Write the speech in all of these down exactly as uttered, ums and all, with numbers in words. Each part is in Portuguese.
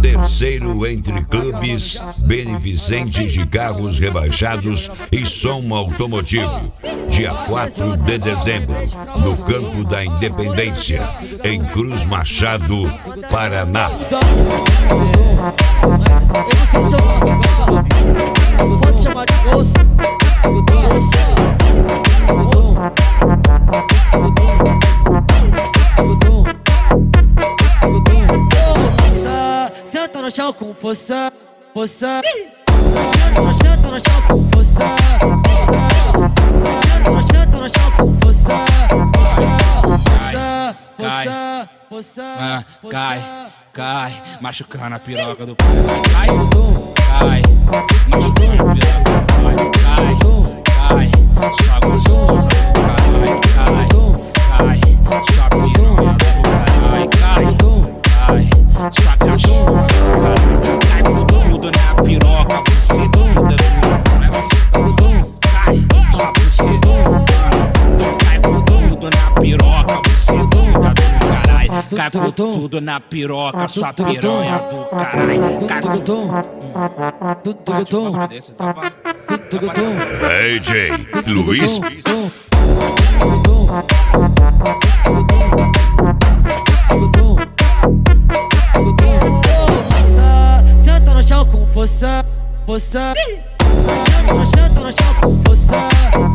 Terceiro entre clubes beneficentes de carros rebaixados e som automotivo. Dia quatro de dezembro, no Campo da Independência, em Cruz Machado, Paraná. Pode chamar de moço. Senta no chão com força, força. Senta no chão, no chão com força, força. Senta no chão com força, força, força, força. Ah, cai, cai, machucando a piroca do pai. Cai, cai, machucando a piroca do pai. Cai, cai, sua gostosa do caralho. Cai, cai, sua piranha do caralho. Cai, cai, sua cachorra do caralho. Cai com tudo na piroca, você tudo é tudo. Cai, sua buceta. Cai com tudo na piroca, você tudo é tudo. Cai com tudo na piroca, sua piranha do caralho. Cai com tudo. D J Luiz. Senta no chão com força, força. Senta no chão com força,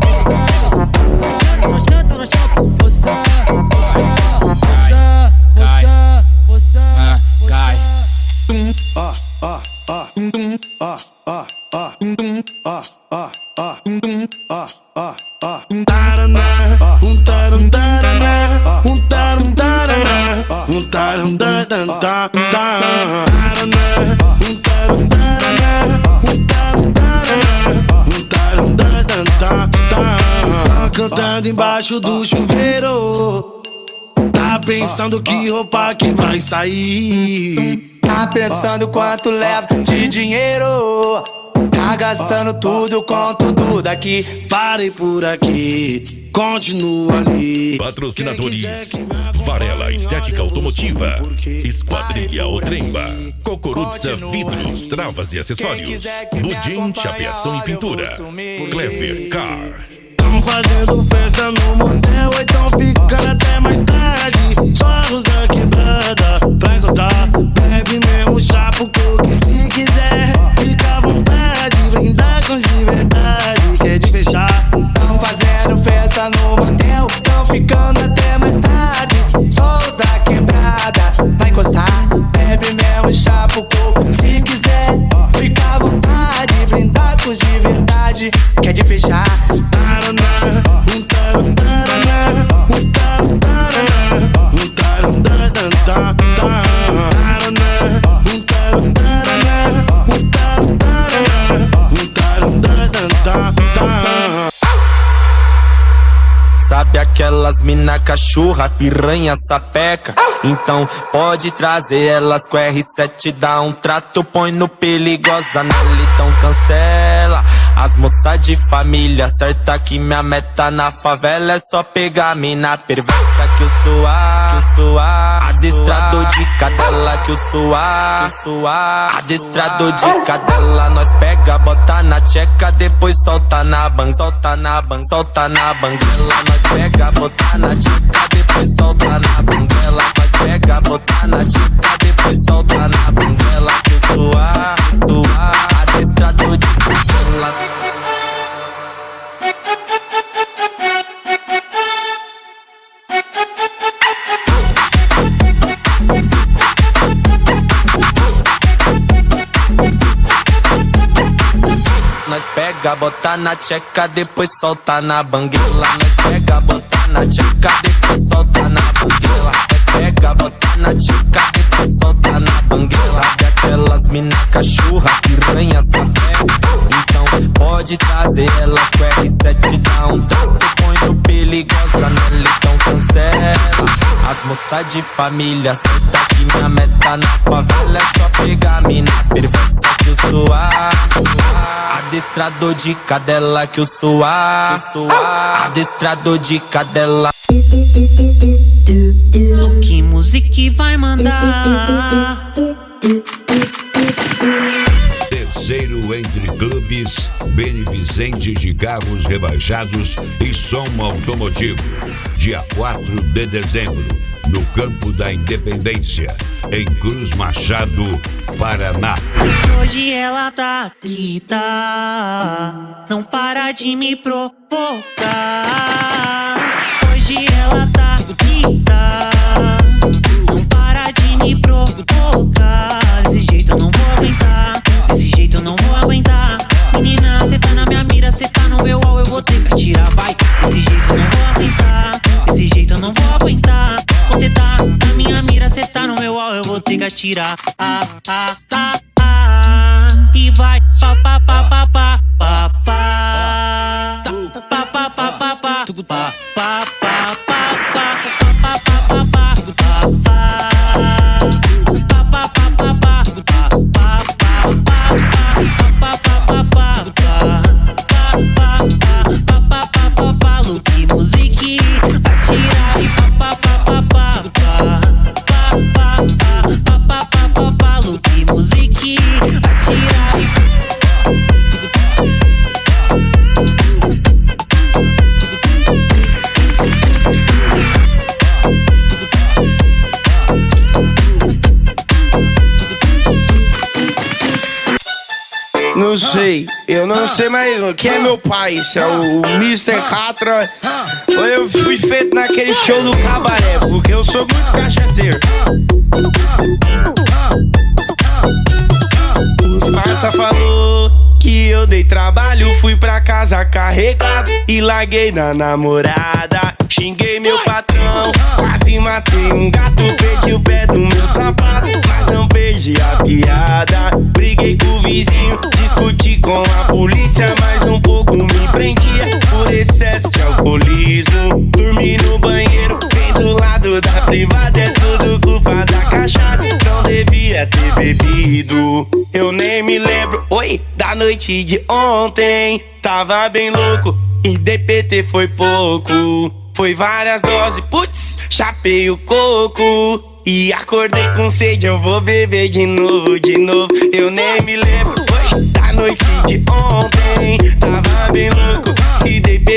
força. Senta no chão com força, força, força, força. Cai. Ah, ah, ah, ah, ah, ah, ah, ah, ah, ah, ah, ah. Um taraná, um tarum taraná, um tarum taraná, um tarum taraná, taraná, um tarum taraná, um tarum taraná, um tarum taraná, taraná. Cantando embaixo do chuveiro, tá pensando que roupa que vai sair. Tá pensando quanto leva de dinheiro. Tá gastando tudo com tudo daqui. Parei por aqui, continua ali. Patrocinadores: Varela Estética Automotiva, Esquadrilha Otremba, Cocoruzza Vidros, Travas e Acessórios, Budim Chapeação e Pintura, Clever Car. Tão fazendo festa no motel, então fica até mais tarde. Só usa quebrada pra encostar. Bebe mesmo chapo, coque se quiser. Fica à vontade, brindar com de verdade. Quer de fechar? Tão fazendo festa no motel, tão ficando até mais tarde. Só usa quebrada, vai encostar. Bebe mesmo chapo, coco se quiser. Fica à vontade, brindar com de verdade. Quer de fechar? Taraná, um tarum taraná, um tarum taraná, um tarum taraná, taraná, um tarum taraná, um tarum taraná, um tarum taraná, taraná. Sabe aquelas mina cachorra, piranha, sapeca? Então pode trazer elas com R sete, dá um trato, põe no perigosa, na litão cancela. As moças de família, certa que minha meta na favela é só pegar mina perversa que eu suar, que eu suar. Adestrador de cadela que eu suar, que eu suar. Adestrador de cadela, nós pega, bota na tcheca, depois solta na bang, solta na bang, solta na banguela. Nós pega, bota na tcheca, depois solta na banguela. Nós pega, bota na tcheca, depois solta na banguela. Que eu suar, que eu suar. Adestrador de cadela. Nós pega, bota na tcheca, depois solta na banguela. Nós pega, bota na tcheca, depois solta na banguela. Nós pega, bota na tcheca, depois solta na banguela. Sabe aquelas mina cachorra, piranha, sapeca? Então pode trazer elas com R sete, dá um trato, põe no perigosa, na litão cancela. As moças de família, certa que minha meta na favela é só pegar mina perversa que eu suar. Adestrador de cadela que eu suar, que eu suar. Adestrador de cadela. Que música vai mandar? carros rebaixados e som automotivo. Dia quatro de dezembro, no Campo da Independência, em Cruz Machado, Paraná. Hoje ela tá aqui, tá? Não para de me provocar. Hoje ela tá aqui, tá? Não para de me provocar. Desse jeito eu não vou aguentar. Desse jeito eu não vou aguentar. Menina, cê tá na minha mira, cê tá no meu all, eu vou ter que atirar, vai. Desse jeito eu não vou aguentar. Desse jeito eu não vou aguentar. Você tá na minha mira, cê tá no meu all, eu vou ter que atirar. Ah, ah, ah, ah. E vai, pa, pa, pa, pa, pa, pa, pa. Pa, pa, pa, pa, pa, pa, pa, pa, pa, Não sei, eu não sei mais quem é meu pai, se é o mister Catra ou eu fui feito naquele show do cabaré, porque eu sou muito cachaceiro. Os parça falou que eu dei trabalho, fui pra casa carregado e larguei na namorada. Xinguei meu patrão, quase matei um gato, perdi o pé do meu sapato, mas não perdi a piada. Briguei com o vizinho, discuti com a polícia, mas um pouco me prendia por excesso de alcoolismo. Dormi no banheiro, bem do lado da privada, é tudo culpa da cachaça, não devia ter bebido. Eu nem me lembro, oi, da noite de ontem. Tava bem louco e D P T foi pouco. Foi várias doses, putz, chapei o coco. E acordei com sede, eu vou beber de novo, de novo. Eu nem me lembro, oi, da noite de ontem. Tava bem louco e D P